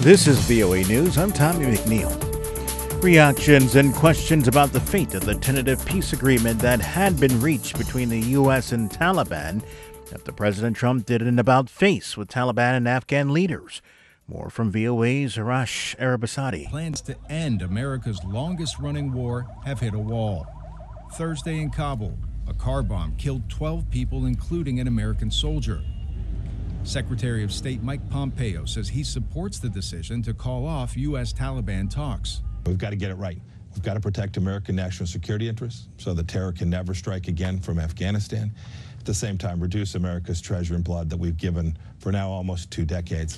This is VOA News. I'm Tommy McNeil. Reactions and questions about the fate of the tentative peace agreement that had been reached between the U.S. and Taliban after President Trump did an about-face with Taliban and Afghan leaders. More from VOA's Arash Arabasadi. Plans to end America's longest-running war have hit a wall. Thursday in Kabul, a car bomb killed 12 people, including an American soldier. Secretary of State Mike Pompeo says he supports the decision to call off U.S. Taliban talks. We've got to get it right. We've got to protect American national security interests so that terror can never strike again from Afghanistan. At the same time, reduce America's treasure and blood that we've given for now almost 2 decades.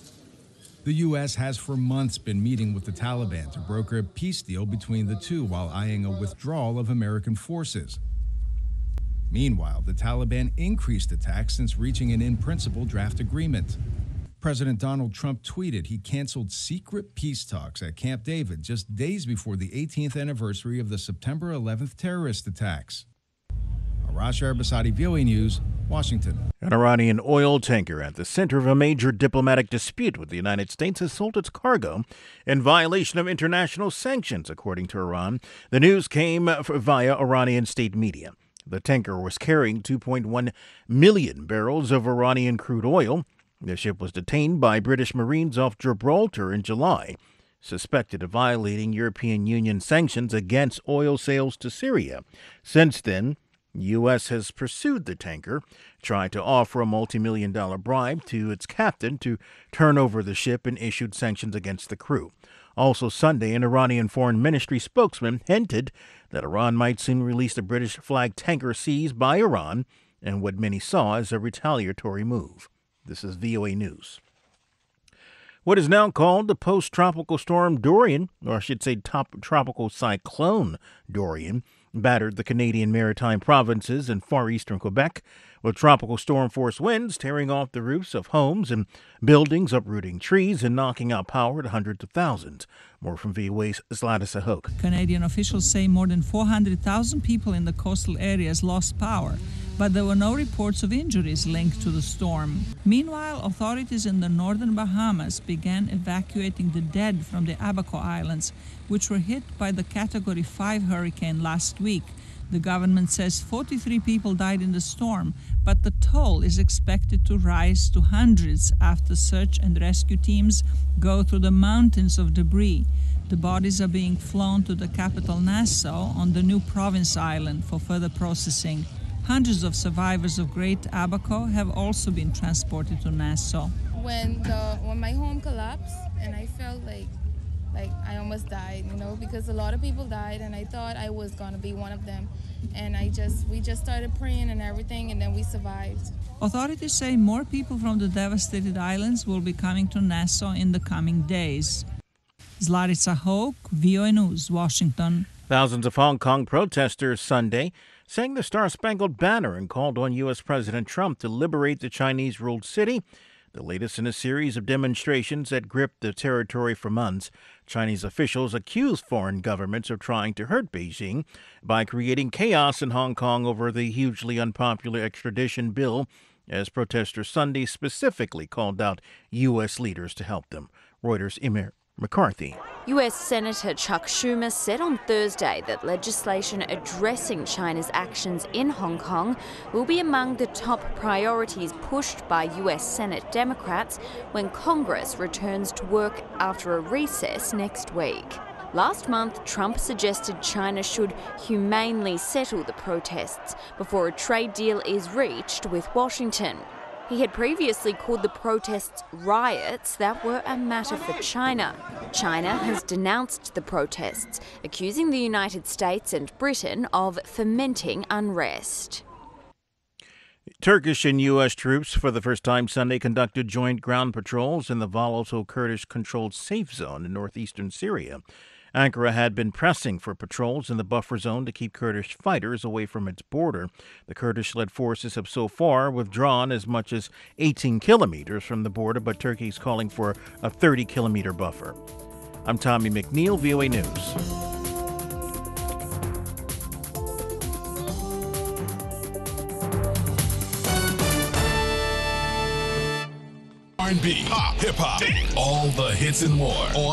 The U.S. has for months been meeting with the Taliban to broker a peace deal between the two while eyeing a withdrawal of American forces. Meanwhile, the Taliban increased attacks since reaching an in-principle draft agreement. President Donald Trump tweeted he canceled secret peace talks at Camp David just days before the 18th anniversary of the September 11th terrorist attacks. Arash Arabasadi, VOA News, Washington. An Iranian oil tanker at the center of a major diplomatic dispute with the United States has sold its cargo in violation of international sanctions, according to Iran. The news came via Iranian state media. The tanker was carrying 2.1 million barrels of Iranian crude oil. The ship was detained by British Marines off Gibraltar in July, suspected of violating European Union sanctions against oil sales to Syria. Since then, the U.S. has pursued the tanker, tried to offer a multi-million-dollar bribe to its captain to turn over the ship, and issued sanctions against the crew. Also Sunday, an Iranian foreign ministry spokesman hinted that Iran might soon release the British-flagged tanker seized by Iran in what many saw as a retaliatory move. This is VOA News. What is now called the post-tropical storm Dorian, or I should say tropical cyclone Dorian, battered the Canadian maritime provinces and far eastern Quebec, with tropical storm-force winds tearing off the roofs of homes and buildings, uprooting trees, and knocking out power to hundreds of thousands. More from VOA's Zlata Sahok. Canadian officials say more than 400,000 people in the coastal areas lost power, but there were no reports of injuries linked to the storm. Meanwhile, authorities in the northern Bahamas began evacuating the dead from the Abaco Islands, which were hit by the Category 5 hurricane last week. The government says 43 people died in the storm, but the toll is expected to rise to hundreds after search and rescue teams go through the mountains of debris. The bodies are being flown to the capital Nassau on the new province island for further processing. Hundreds of survivors of Great Abaco have also been transported to Nassau. When my home collapsed and I felt like I almost died, because a lot of people died and I thought I was going to be one of them. And we just started praying and everything, and then we survived. Authorities say more people from the devastated islands will be coming to Nassau in the coming days. Zlata Sahok, VOA News, Washington. Thousands of Hong Kong protesters Sunday sang the Star-Spangled Banner and called on U.S. President Trump to liberate the Chinese-ruled city, the latest in a series of demonstrations that gripped the territory for months. Chinese officials accused foreign governments of trying to hurt Beijing by creating chaos in Hong Kong over the hugely unpopular extradition bill, as protesters Sunday specifically called out U.S. leaders to help them. Reuters' Emir McCarthy. U.S. Senator Chuck Schumer said on Thursday that legislation addressing China's actions in Hong Kong will be among the top priorities pushed by U.S. Senate Democrats when Congress returns to work after a recess next week. Last month, Trump suggested China should humanely settle the protests before a trade deal is reached with Washington. He had previously called the protests riots that were a matter for China. China has denounced the protests, accusing the United States and Britain of fomenting unrest. Turkish and U.S. troops for the first time Sunday conducted joint ground patrols in the volatile Kurdish-controlled safe zone in northeastern Syria. Ankara had been pressing for patrols in the buffer zone to keep Kurdish fighters away from its border. The Kurdish-led forces have so far withdrawn as much as 18 kilometers from the border, but Turkey is calling for a 30-kilometer buffer. I'm Tommy McNeil, VOA News. R&B, pop, hip hop, all the hits and more on